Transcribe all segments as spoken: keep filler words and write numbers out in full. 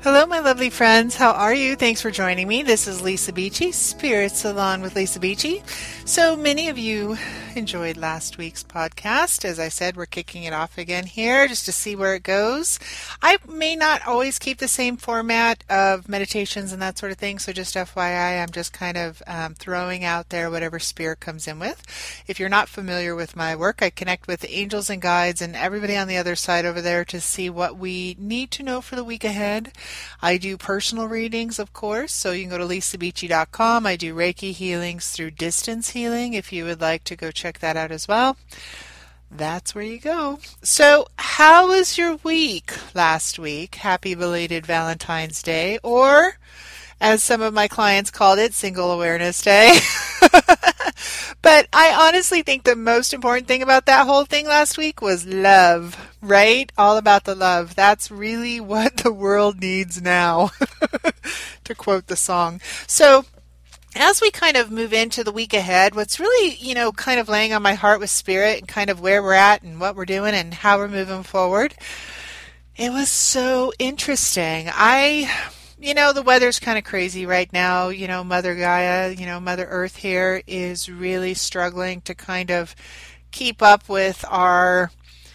Hello, my lovely friends. How are you? Thanks for joining me. This is Lisa Beachy, Spirit Salon with Lisa Beachy. So many of you enjoyed last week's podcast. As I said, we're kicking it off again here just to see where it goes. I may not always keep the same format of meditations and that sort of thing, so just F Y I, I'm just kind of um, throwing out there whatever spirit comes in with. If you're not familiar with my work, I connect with the angels and guides and everybody on the other side over there to see what we need to know for the week ahead. I do personal readings, of course, so you can go to lisa beachy dot com. I do Reiki healings through distance healing if you would like to go check that out as well. That's where you go. So, how was your week last week? Happy belated Valentine's Day, or as some of my clients called it, Single Awareness Day. But I honestly think the most important thing about that whole thing last week was love, right? All about the love. That's really what the world needs now, to quote the song. So as we kind of move into the week ahead, what's really, you know, kind of laying on my heart with spirit and kind of where we're at and what we're doing and how we're moving forward, it was so interesting. I... You know, the weather's kind of crazy right now. You know, Mother Gaia, you know, Mother Earth here is really struggling to kind of keep up with our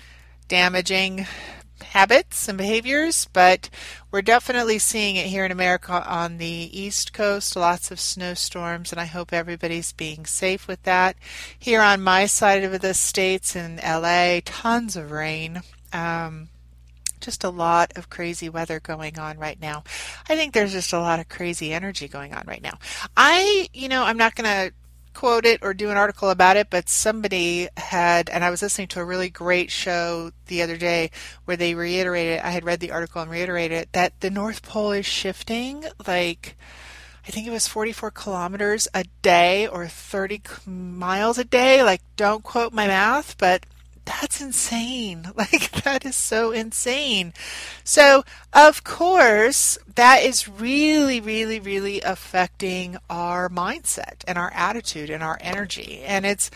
damaging habits and behaviors, but we're definitely seeing it here in America on the East Coast, lots of snowstorms, and I hope everybody's being safe with that. Here on my side of the states in L A, tons of rain. Um, Just a lot of crazy weather going on right now. I think there's just a lot of crazy energy going on right now. I, you know, I'm not going to quote it or do an article about it, but somebody had, and I was listening to a really great show the other day where they reiterated, I had read the article and reiterated it, that the North Pole is shifting like, I think it was forty-four kilometers a day or thirty miles a day. Like, don't quote my math, but that's insane. Like, that is so insane. So, of course, that is really, really, really affecting our mindset and our attitude and our energy. And it's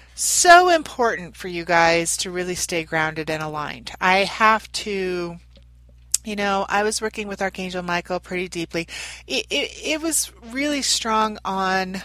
so important for you guys to really stay grounded and aligned. I have to, you know, I was working with Archangel Michael pretty deeply. It, it, it was really strong on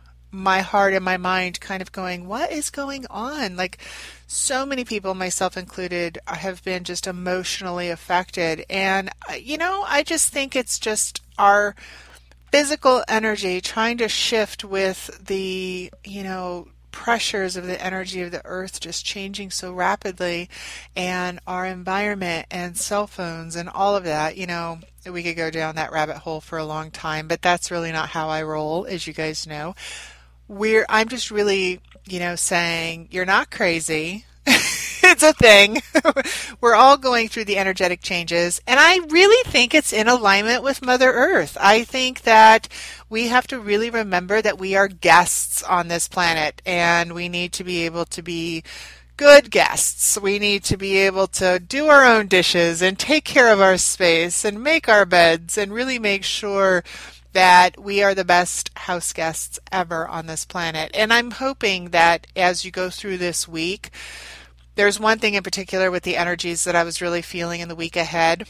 my heart and my mind, kind of going, what is going on? Like, so many people, myself included, have been just emotionally affected. And, you know, I just think it's just our physical energy trying to shift with the, you know, pressures of the energy of the earth just changing so rapidly, and our environment and cell phones and all of that. You know, we could go down that rabbit hole for a long time, but that's really not how I roll, as you guys know. We're, I'm just really, you know, saying you're not crazy. It's a thing. We're all going through the energetic changes, and I really think it's in alignment with Mother Earth. I think that we have to really remember that we are guests on this planet, and we need to be able to be good guests. We need to be able to do our own dishes and take care of our space and make our beds and really make sure that we are the best house guests ever on this planet. And I'm hoping that as you go through this week, there's one thing in particular with the energies that I was really feeling in the week ahead.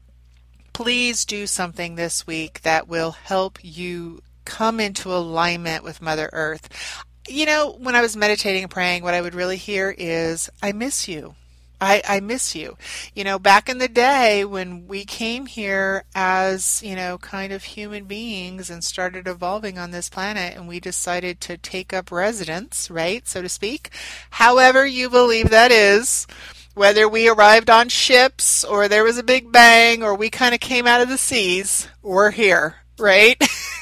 Please do something this week that will help you come into alignment with Mother Earth. You know, when I was meditating and praying, what I would really hear is, I miss you. I, I miss you. You know, back in the day when we came here as, you know, kind of human beings and started evolving on this planet, and we decided to take up residence, right, so to speak, however you believe that is, whether we arrived on ships or there was a big bang or we kind of came out of the seas, we're here, right?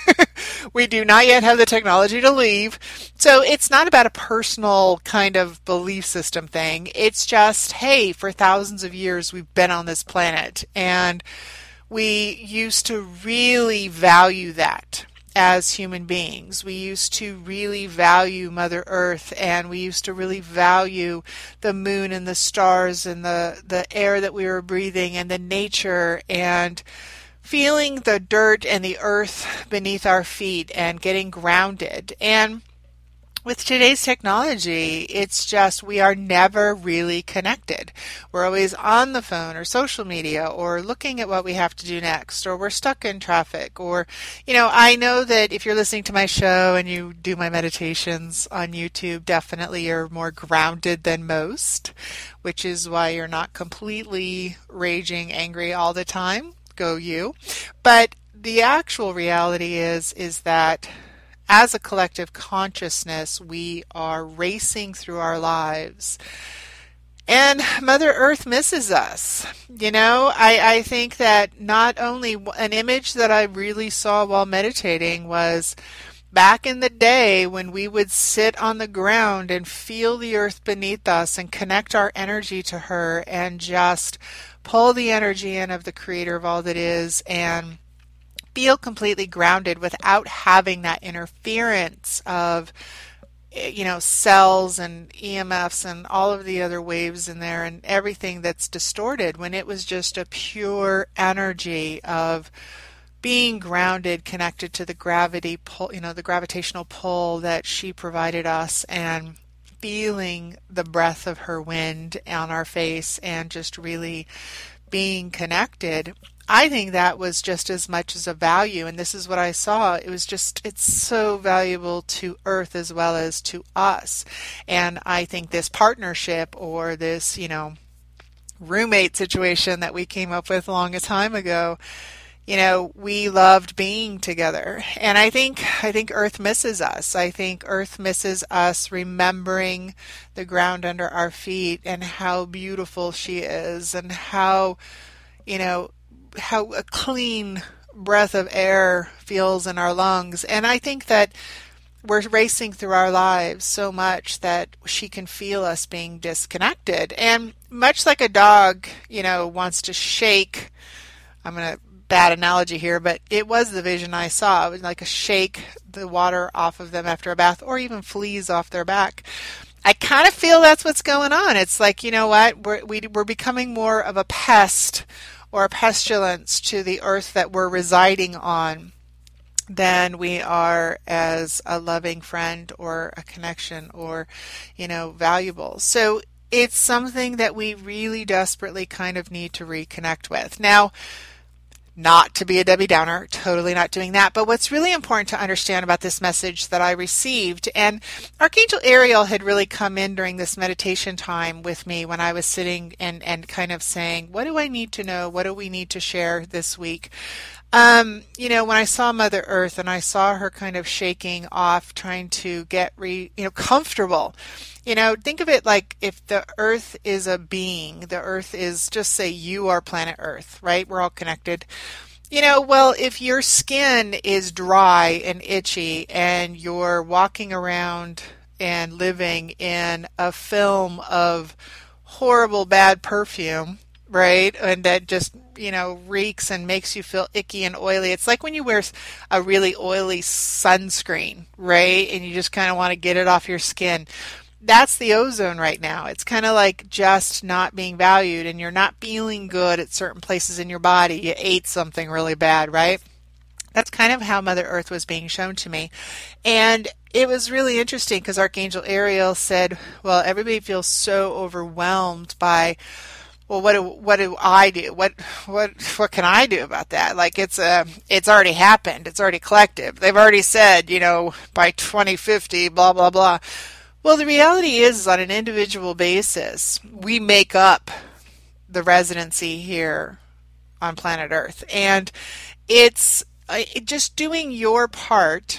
We do not yet have the technology to leave. So it's not about a personal kind of belief system thing. It's just, hey, for thousands of years we've been on this planet, and we used to really value that as human beings. We used to really value Mother Earth, and we used to really value the moon and the stars and the, the air that we were breathing and the nature, and feeling the dirt and the earth beneath our feet and getting grounded. And with today's technology, it's just we are never really connected. We're always on the phone or social media or looking at what we have to do next, or we're stuck in traffic. Or, you know, I know that if you're listening to my show and you do my meditations on YouTube, definitely you're more grounded than most, which is why you're not completely raging angry all the time. Go you. But the actual reality is, is that as a collective consciousness, we are racing through our lives. And Mother Earth misses us. You know, I, I think that not only an image that I really saw while meditating was back in the day when we would sit on the ground and feel the earth beneath us and connect our energy to her and just pull the energy in of the creator of all that is and feel completely grounded without having that interference of, you know, cells and E M Fs and all of the other waves in there and everything that's distorted, when it was just a pure energy of being grounded, connected to the gravity pull, you know, the gravitational pull that she provided us, and feeling the breath of her wind on our face and just really being connected. I think that was just as much as a value, and this is what I saw. It was just, it's so valuable to Earth as well as to us. And I think this partnership, or this, you know, roommate situation that we came up with long a time ago, you know, we loved being together. And I think, I think Earth misses us. I think Earth misses us remembering the ground under our feet and how beautiful she is, and how, you know, how a clean breath of air feels in our lungs. And I think that we're racing through our lives so much that she can feel us being disconnected. And much like a dog, you know, wants to shake, I'm going to bad analogy here, but it was the vision I saw. It was like a shake the water off of them after a bath, or even fleas off their back. I kind of feel that's what's going on. It's like, you know what, we're, we, we're becoming more of a pest or a pestilence to the earth that we're residing on than we are as a loving friend or a connection or, you know, valuable. So it's something that we really desperately kind of need to reconnect with. Now, not to be a Debbie Downer, totally not doing that, but what's really important to understand about this message that I received, and Archangel Ariel had really come in during this meditation time with me when I was sitting and, and kind of saying, what do I need to know? What do we need to share this week? Um, you know, when I saw Mother Earth and I saw her kind of shaking off, trying to get re, you know, comfortable. You know, think of it like if the earth is a being, the earth is, just say you are planet Earth, right? We're all connected. You know, well, if your skin is dry and itchy and you're walking around and living in a film of horrible bad perfume, right? And that just, you know, reeks and makes you feel icky and oily. It's like when you wear a really oily sunscreen, right? And you just kind of want to get it off your skin. That's the ozone right now. It's kind of like just not being valued, and you're not feeling good at certain places in your body. You ate something really bad, right? That's kind of how Mother Earth was being shown to me. And it was really interesting because Archangel Ariel said, well, everybody feels so overwhelmed by, well, what do, what do I do? What, what, what can I do about that? Like it's a, it's already happened. It's already collective. They've already said, you know, by twenty fifty, blah, blah, blah. Well, the reality is, on an individual basis, we make up the residency here on planet Earth. And it's uh, just doing your part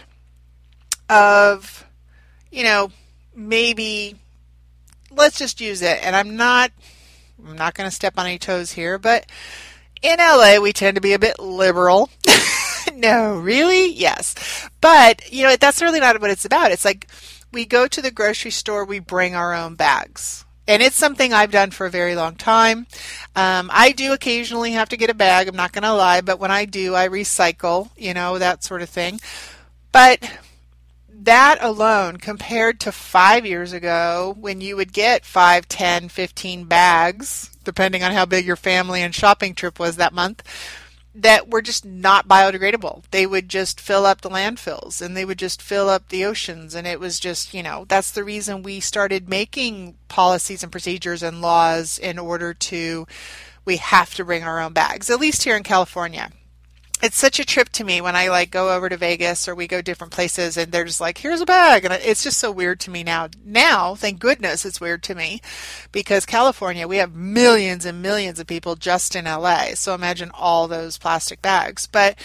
of, you know, maybe, let's just use it. And I'm not, I'm not going to step on any toes here, but in L A, we tend to be a bit liberal. No, really? Yes. But, you know, that's really not what it's about. It's like, we go to the grocery store, we bring our own bags. And it's something I've done for a very long time. Um, I do occasionally have to get a bag, I'm not going to lie, but when I do, I recycle, you know, that sort of thing. But that alone, compared to five years ago, when you would get five, ten, fifteen bags, depending on how big your family and shopping trip was that month, that were just not biodegradable. They would just fill up the landfills and they would just fill up the oceans. And it was just, you know, that's the reason we started making policies and procedures and laws in order to, we have to bring our own bags, at least here in California. It's such a trip to me when I like go over to Vegas or we go different places and they're just like, here's a bag. And it's just so weird to me now. Now, thank goodness it's weird to me because California, we have millions and millions of people just in L A. So imagine all those plastic bags. But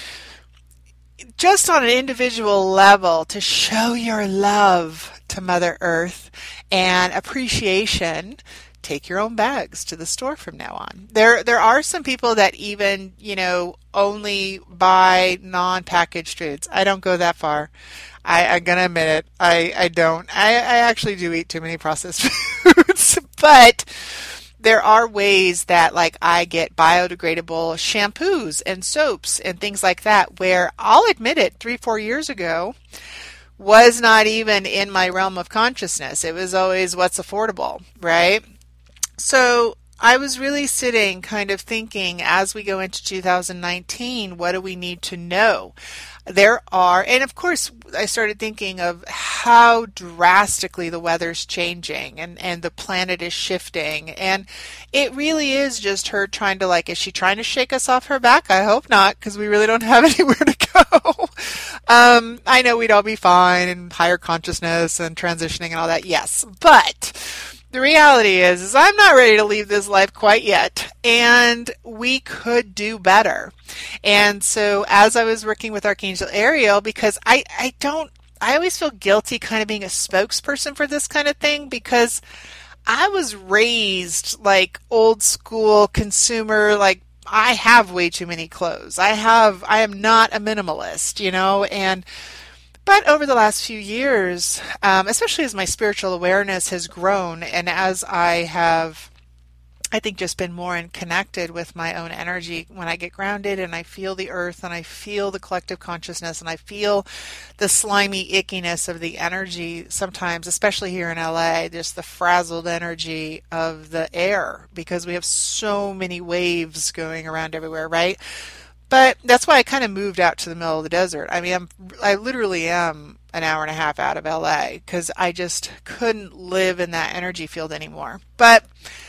just on an individual level, to show your love to Mother Earth and appreciation, take your own bags to the store from now on. There there are some people that even, you know, only buy non-packaged foods. I don't go that far. I, I'm going to admit it. I, I don't. I, I actually do eat too many processed foods. But there are ways that, like, I get biodegradable shampoos and soaps and things like that where I'll admit it, three, four years ago, was not even in my realm of consciousness. It was always what's affordable, right? So I was really sitting kind of thinking as we go into two thousand nineteen, what do we need to know? There are, and of course, I started thinking of how drastically the weather's changing and, and the planet is shifting. And it really is just her trying to, like, is she trying to shake us off her back? I hope not, because we really don't have anywhere to go. um, I know we'd all be fine and higher consciousness and transitioning and all that. Yes, but the reality is, is I'm not ready to leave this life quite yet, and we could do better. And so as I was working with Archangel Ariel, because I, I don't, I always feel guilty kind of being a spokesperson for this kind of thing, because I was raised like old school consumer, like I have way too many clothes. I have, I am not a minimalist, you know, and But over the last few years, um, especially as my spiritual awareness has grown and as I have, I think, just been more in connected with my own energy, when I get grounded and I feel the earth and I feel the collective consciousness and I feel the slimy ickiness of the energy sometimes, especially here in L A, just the frazzled energy of the air because we have so many waves going around everywhere, right? But that's why I kind of moved out to the middle of the desert. I mean, I'm, I literally am an hour and a half out of L A because I just couldn't live in that energy field anymore. But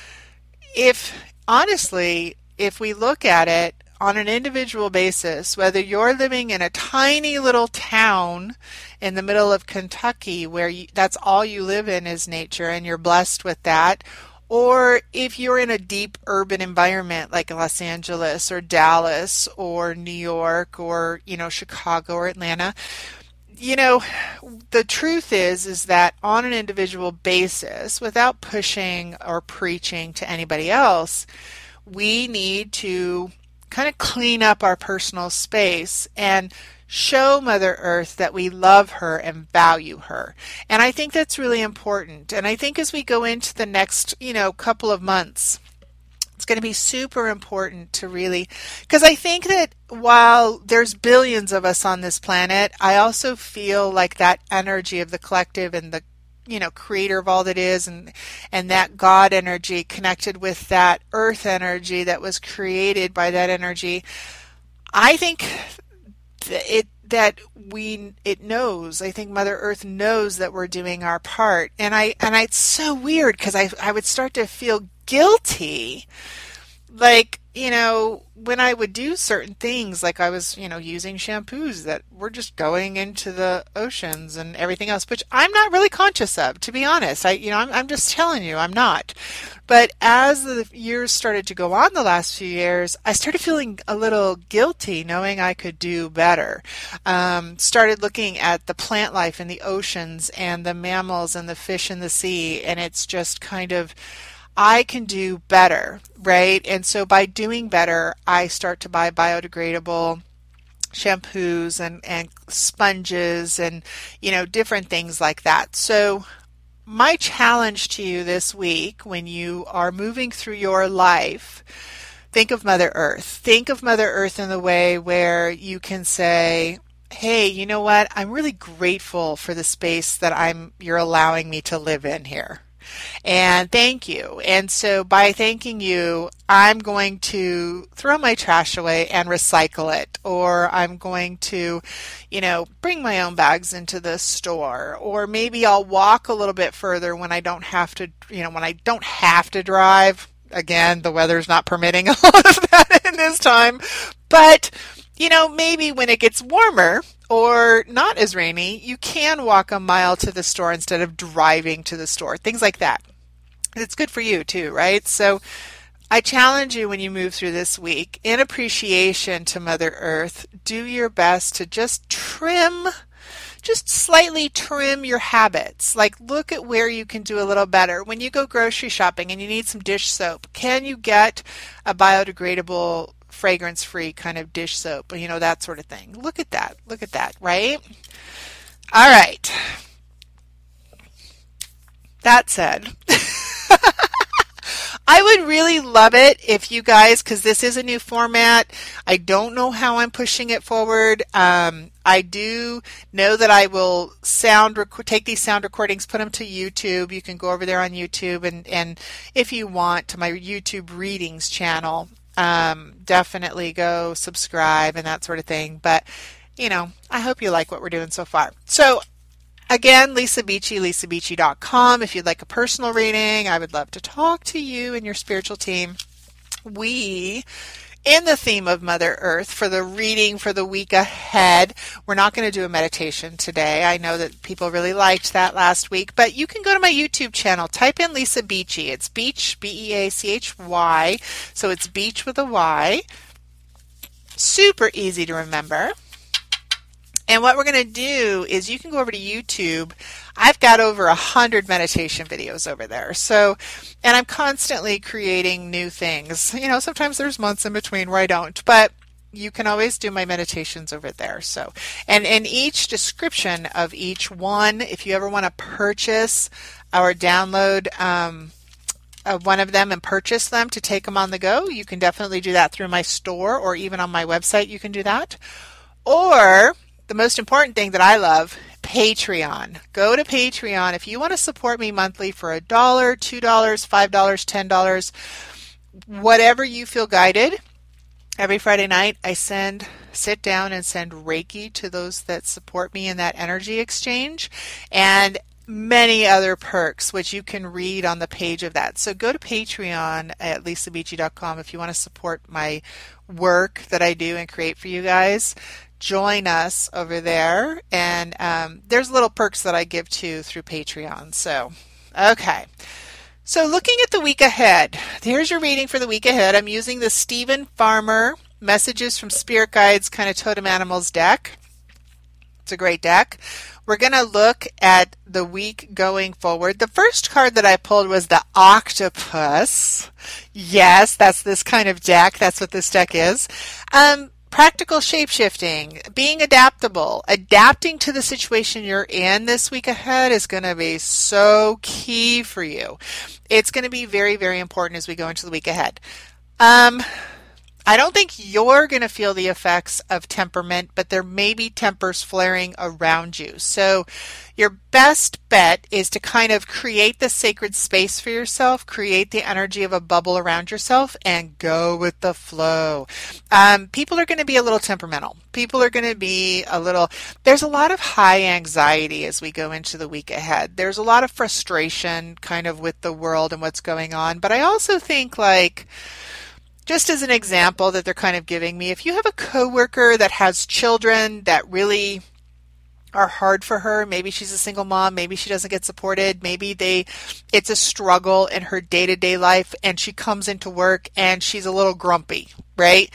if, honestly, if we look at it on an individual basis, whether you're living in a tiny little town in the middle of Kentucky where you, that's all you live in is nature and you're blessed with that, or if you're in a deep urban environment like Los Angeles or Dallas or New York or, you know, Chicago or Atlanta, you know, the truth is, is that on an individual basis, without pushing or preaching to anybody else, we need to kind of clean up our personal space and show Mother Earth that we love her and value her. And I think that's really important. And I think as we go into the next, you know, couple of months, it's going to be super important to really, because I think that while there's billions of us on this planet, I also feel like that energy of the collective and the, you know, creator of all that is, and and that God energy connected with that earth energy that was created by that energy, I think it that we it knows. I think Mother Earth knows that we're doing our part, and I and I, it's so weird because I I would start to feel guilty, like, you know, when I would do certain things, like I was, you know, using shampoos that were just going into the oceans and everything else, which I'm not really conscious of, to be honest. I, you know, I'm, I'm just telling you, I'm not. But as the years started to go on the last few years, I started feeling a little guilty knowing I could do better. Um, started looking at the plant life in the oceans and the mammals and the fish in the sea, and it's just kind of, I can do better, right? And so by doing better, I start to buy biodegradable shampoos and, and sponges and, you know, different things like that. So my challenge to you this week, when you are moving through your life, think of Mother Earth. Think of Mother Earth in the way where you can say, hey, you know what? I'm really grateful for the space that I'm you're allowing me to live in here. And thank you. And so by thanking you, I'm going to throw my trash away and recycle it. Or I'm going to, you know, bring my own bags into the store. Or maybe I'll walk a little bit further when I don't have to, you know, when I don't have to drive. Again, the weather's not permitting a lot of that in this time. But, you know, maybe when it gets warmer or not as rainy, you can walk a mile to the store instead of driving to the store. Things like that. It's good for you too, right? So I challenge you when you move through this week, in appreciation to Mother Earth, do your best to just trim, just slightly trim your habits. Like look at where you can do a little better. When you go grocery shopping and you need some dish soap, can you get a biodegradable, fragrance-free kind of dish soap? You know, that sort of thing. Look at that. Look at that, right? All right. That said, I would really love it if you guys, because this is a new format, I don't know how I'm pushing it forward. Um, I do know that I will sound rec- take these sound recordings, put them to YouTube. You can go over there on YouTube, and, and if you want, to my YouTube readings channel, um, definitely go subscribe and that sort of thing. But, you know, I hope you like what we're doing so far. So, again, Lisa Beachy, lisa beachy dot com. If you'd like a personal reading, I would love to talk to you and your spiritual team. We, in the theme of Mother Earth, for the reading for the week ahead, we're not going to do a meditation today. I know that people really liked that last week, but you can go to my YouTube channel, type in Lisa Beachy. It's Beach, B E A C H Y, so it's Beach with a Y. Super easy to remember. And what we're going to do is you can go over to YouTube. I've got over a hundred meditation videos over there. So, and I'm constantly creating new things. You know, sometimes there's months in between where I don't, but you can always do my meditations over there. So, and in each description of each one, if you ever want to purchase or download um, uh, one of them and purchase them to take them on the go, you can definitely do that through my store, or even on my website you can do that. Or the most important thing that I love, Patreon. Go to Patreon. If you want to support me monthly for a dollar, two dollars, five dollars, ten dollars, whatever you feel guided. Every Friday night I send, sit down and send Reiki to those that support me in that energy exchange, and many other perks, which you can read on the page of that. So go to Patreon at lisa beachy dot com if you want to support my work that I do and create for you guys. Join us over there, and um, there's little perks that I give to through Patreon. So, okay. So looking at the week ahead, here's your reading for the week ahead. I'm using the Stephen Farmer Messages from Spirit Guides kind of Totem Animals deck. It's a great deck. We're going to look at the week going forward. The first card that I pulled was the Octopus. Yes, that's this kind of deck. That's what this deck is. Um, Practical shapeshifting, being adaptable, adapting to the situation you're in this week ahead is going to be so key for you. It's going to be very, very important as we go into the week ahead. Um, I don't think you're going to feel the effects of temperament, but there may be tempers flaring around you. So your best bet is to kind of create the sacred space for yourself, create the energy of a bubble around yourself, and go with the flow. Um, people are going to be a little temperamental. People are going to be a little, there's a lot of high anxiety as we go into the week ahead. There's a lot of frustration kind of with the world and what's going on. But I also think, like, just as an example that they're kind of giving me, if you have a coworker that has children that really are hard for her, maybe she's a single mom, maybe she doesn't get supported, maybe they it's a struggle in her day-to-day life, and she comes into work and she's a little grumpy, right?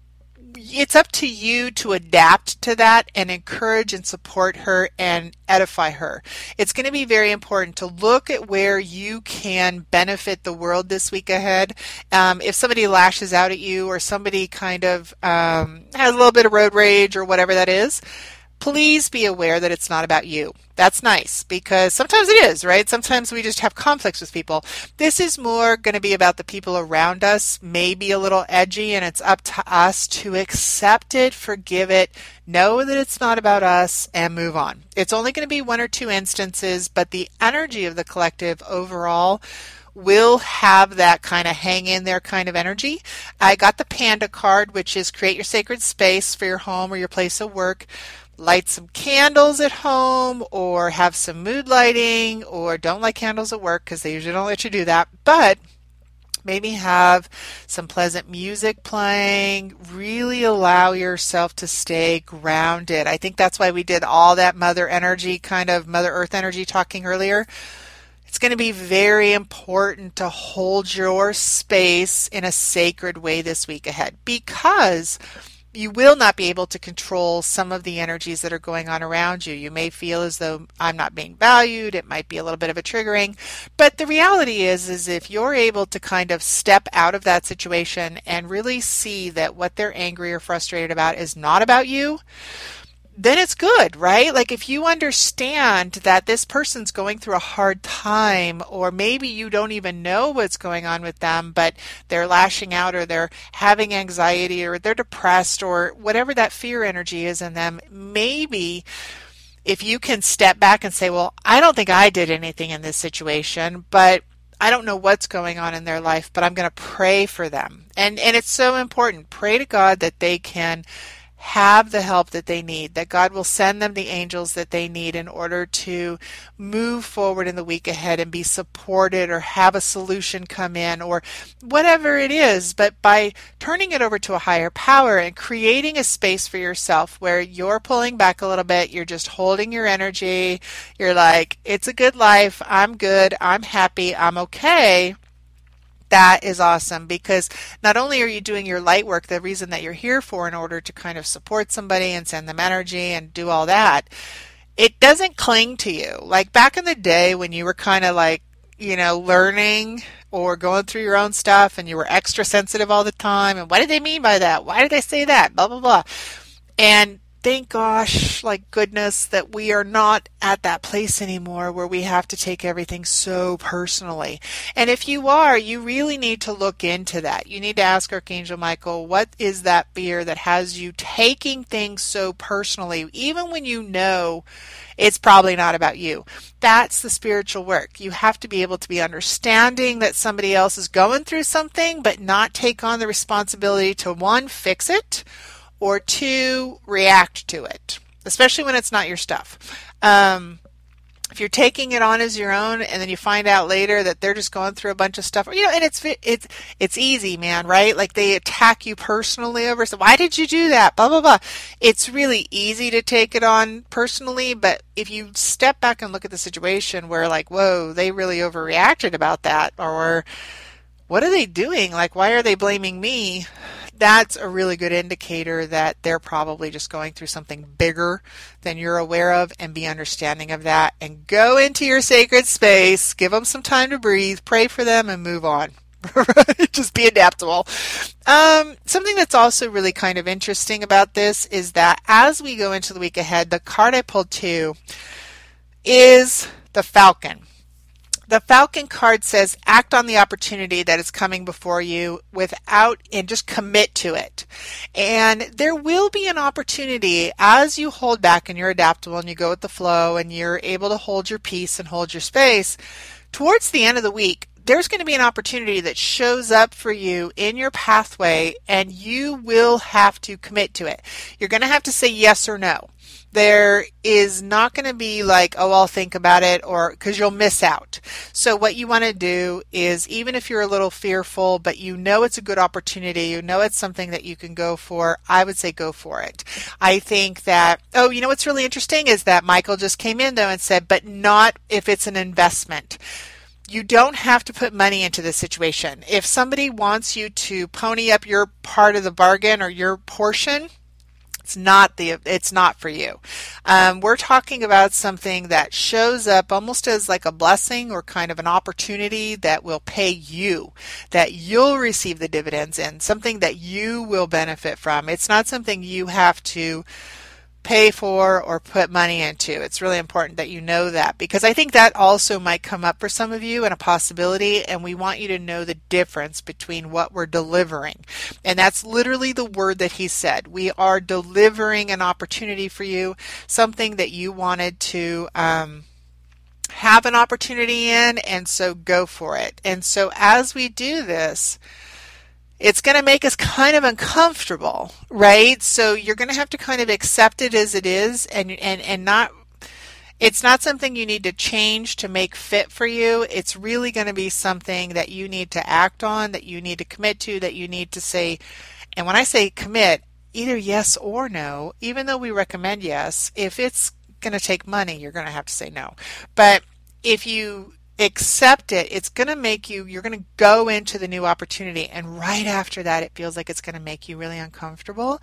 It's up to you to adapt to that and encourage and support her and edify her. It's going to be very important to look at where you can benefit the world this week ahead. Um, if somebody lashes out at you, or somebody kind of um, has a little bit of road rage or whatever that is, please be aware that it's not about you. That's nice because sometimes it is, right? Sometimes we just have conflicts with people. This is more going to be about the people around us, maybe a little edgy, and it's up to us to accept it, forgive it, know that it's not about us, and move on. It's only going to be one or two instances, but the energy of the collective overall will have that kind of hang in there kind of energy. I got the Panda card, which is create your sacred space for your home or your place of work. Light some candles at home or have some mood lighting, or don't light candles at work because they usually don't let you do that. But maybe have some pleasant music playing. Really allow yourself to stay grounded. I think that's why we did all that Mother energy, kind of Mother Earth energy talking earlier. It's going to be very important to hold your space in a sacred way this week ahead, because you will not be able to control some of the energies that are going on around you. You may feel as though I'm not being valued. It might be a little bit of a triggering. But the reality is, is if you're able to kind of step out of that situation and really see that what they're angry or frustrated about is not about you, then it's good, right? Like if you understand that this person's going through a hard time, or maybe you don't even know what's going on with them, but they're lashing out, or they're having anxiety, or they're depressed, or whatever that fear energy is in them, maybe if you can step back and say, well, I don't think I did anything in this situation, but I don't know what's going on in their life, but I'm going to pray for them. And and it's so important. Pray to God that they can have the help that they need, that God will send them the angels that they need in order to move forward in the week ahead and be supported, or have a solution come in, or whatever it is. But by turning it over to a higher power and creating a space for yourself where you're pulling back a little bit, you're just holding your energy, you're like, it's a good life, I'm good, I'm happy, I'm okay. That is awesome, because not only are you doing your light work, the reason that you're here for, in order to kind of support somebody and send them energy and do all that, it doesn't cling to you. Like back in the day when you were kind of like, you know, learning or going through your own stuff and you were extra sensitive all the time. And what did they mean by that? Why did they say that? Blah, blah, blah. And thank gosh, like goodness, that we are not at that place anymore where we have to take everything so personally. And if you are, you really need to look into that. You need to ask Archangel Michael, what is that fear that has you taking things so personally, even when you know it's probably not about you? That's the spiritual work. You have to be able to be understanding that somebody else is going through something, but not take on the responsibility to, one, fix it, or two, react to it, especially when it's not your stuff. Um, if you're taking it on as your own, and then you find out later that they're just going through a bunch of stuff, you know, and it's it's it's easy, man, right? Like they attack you personally over, so why did you do that? Blah blah blah. It's really easy to take it on personally, but if you step back and look at the situation where, like, whoa, they really overreacted about that, or what are they doing? Like, why are they blaming me? That's a really good indicator that they're probably just going through something bigger than you're aware of, and be understanding of that, and go into your sacred space, give them some time to breathe, pray for them, and move on. Just be adaptable. Um, something that's also really kind of interesting about this is that as we go into the week ahead, the card I pulled too is the Falcon. The Falcon card says, act on the opportunity that is coming before you without, and just commit to it. And there will be an opportunity as you hold back and you're adaptable and you go with the flow and you're able to hold your peace and hold your space. Towards the end of the week, there's going to be an opportunity that shows up for you in your pathway, and you will have to commit to it. You're going to have to say yes or no. There is not going to be like, oh, I'll think about it, or because you'll miss out. So what you want to do is, even if you're a little fearful, but you know it's a good opportunity, you know it's something that you can go for, I would say go for it. I think that, oh, you know what's really interesting is that Michael just came in though and said, but not if it's an investment. You don't have to put money into this situation. If somebody wants you to pony up your part of the bargain or your portion, It's not the. It's not for you. Um, we're talking about something that shows up almost as like a blessing or kind of an opportunity that will pay you, that you'll receive the dividends in, something that you will benefit from. It's not something you have to pay for or put money into. It's really important that you know that, because I think that also might come up for some of you and a possibility, and we want you to know the difference between what we're delivering. And that's literally the word that he said. We are delivering an opportunity for you, something that you wanted to um, have an opportunity in, and so go for it. And so as we do this, it's going to make us kind of uncomfortable, right? So you're going to have to kind of accept it as it is, and and and not, it's not something you need to change to make fit for you. It's really going to be something that you need to act on, that you need to commit to, that you need to say. And when I say commit, either yes or no, even though we recommend yes, if it's going to take money, you're going to have to say no. But if you accept it, it's going to make you, you're going to go into the new opportunity, and right after that it feels like it's going to make you really uncomfortable.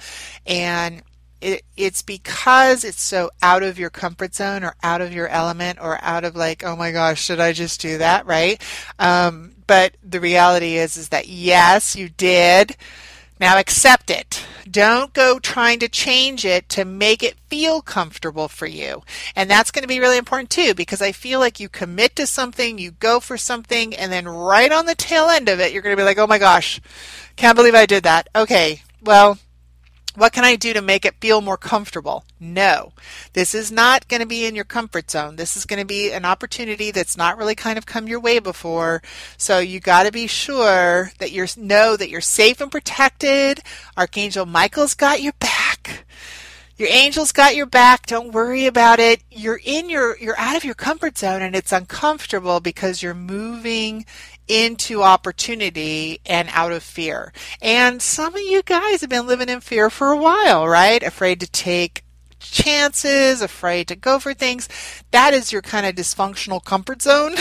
And it, it's because it's so out of your comfort zone or out of your element or out of like, oh my gosh, should I just do that, right? Um, but the reality is is that yes, you did. Now accept it. Don't go trying to change it to make it feel comfortable for you. And that's going to be really important too, because I feel like you commit to something, you go for something, and then right on the tail end of it, you're going to be like, oh my gosh, can't believe I did that. Okay, well, what can I do to make it feel more comfortable? No, this is not going to be in your comfort zone. This is going to be an opportunity that's not really kind of come your way before. So you got to be sure that you know that you're safe and protected. Archangel Michael's got your back. Your angel's got your back. Don't worry about it. You're in your, you're out of your comfort zone, and it's uncomfortable because you're moving into opportunity and out of fear. And some of you guys have been living in fear for a while, right? Afraid to take chances, afraid to go for things. That is your kind of dysfunctional comfort zone,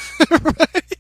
right?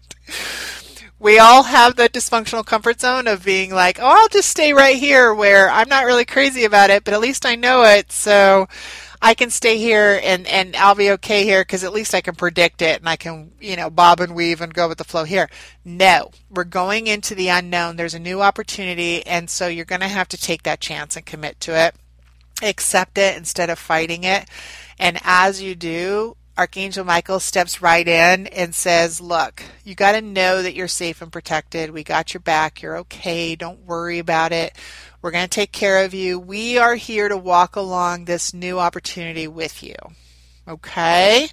We all have that dysfunctional comfort zone of being like, oh, I'll just stay right here where I'm not really crazy about it, but at least I know it, so I can stay here and, and I'll be okay here because at least I can predict it and I can, you know, bob and weave and go with the flow here. No, we're going into the unknown. There's a new opportunity, and so you're going to have to take that chance and commit to it. Accept it instead of fighting it. And as you do, Archangel Michael steps right in and says, look, you got to know that you're safe and protected. We got your back. You're okay. Don't worry about it. We're going to take care of you. We are here to walk along this new opportunity with you. Okay?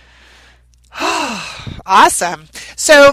Awesome. So,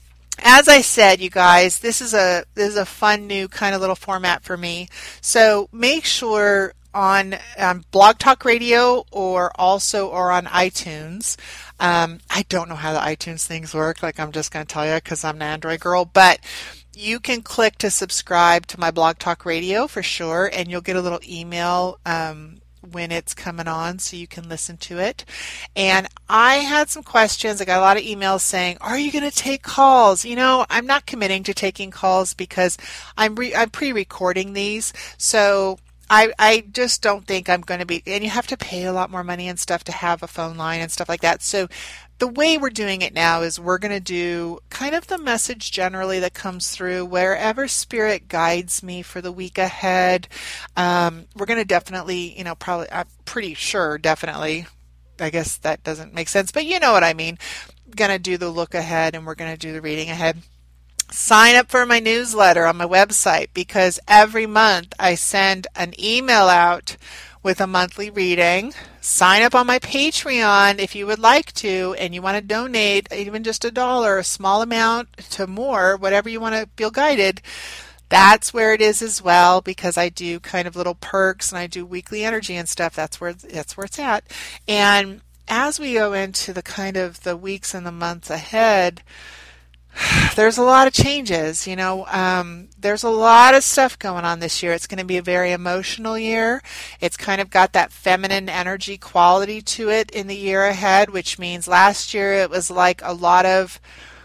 as I said, you guys, this is a this is a fun new kind of little format for me. So make sure on um, Blog Talk Radio or also or on iTunes. Um, I don't know how the iTunes things work. Like, I'm just going to tell you because I'm an Android girl, but you can click to subscribe to my Blog Talk Radio for sure, and you'll get a little email um, when it's coming on so you can listen to it. And I had some questions. I got a lot of emails saying, are you going to take calls? You know, I'm not committing to taking calls because I'm re- I'm pre-recording these. So I, I just don't think I'm going to be, and you have to pay a lot more money and stuff to have a phone line and stuff like that. So the way we're doing it now is we're going to do kind of the message generally that comes through wherever Spirit guides me for the week ahead. Um, we're going to definitely, you know, probably, I'm pretty sure, definitely, I guess that doesn't make sense, but you know what I mean. Going to do the look ahead, and we're going to do the reading ahead. Sign up for my newsletter on my website, because every month I send an email out with a monthly reading. Sign up on my Patreon if you would like to, and you want to donate even just a dollar, a small amount to more, whatever you want to feel guided. That's where it is as well, because I do kind of little perks and I do weekly energy and stuff. That's where that's where it's at. And as we go into the kind of the weeks and the months ahead, there's a lot of changes, you know, um, there's a lot of stuff going on this year. It's going to be a very emotional year. It's kind of got that feminine energy quality to it in the year ahead, which means last year it was like a lot of,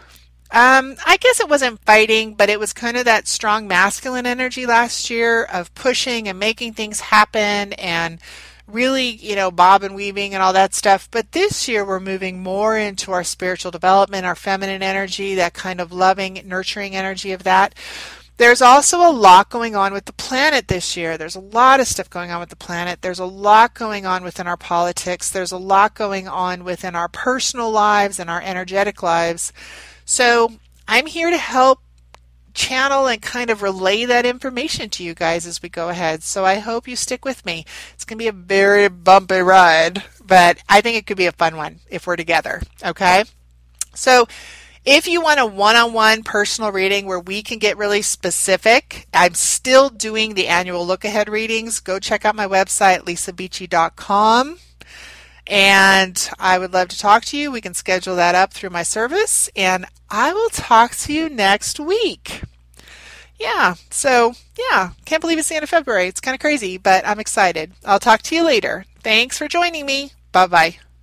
um, I guess it wasn't fighting, but it was kind of that strong masculine energy last year of pushing and making things happen and really, you know, bob and weaving and all that stuff. But this year we're moving more into our spiritual development, our feminine energy, that kind of loving, nurturing energy of that. There's also a lot going on with the planet this year. There's a lot of stuff going on with the planet. There's a lot going on within our politics. There's a lot going on within our personal lives and our energetic lives. So I'm here to help channel and kind of relay that information to you guys as we go ahead. So I hope you stick with me. It's going to be a very bumpy ride, but I think it could be a fun one if we're together. Okay? So if you want a one-on-one personal reading where we can get really specific, I'm still doing the annual look-ahead readings. Go check out my website, lisa beachy dot com. And I would love to talk to you. We can schedule that up through my service. And I will talk to you next week. Yeah, so yeah, can't believe it's the end of February. It's kind of crazy, but I'm excited. I'll talk to you later. Thanks for joining me. Bye-bye.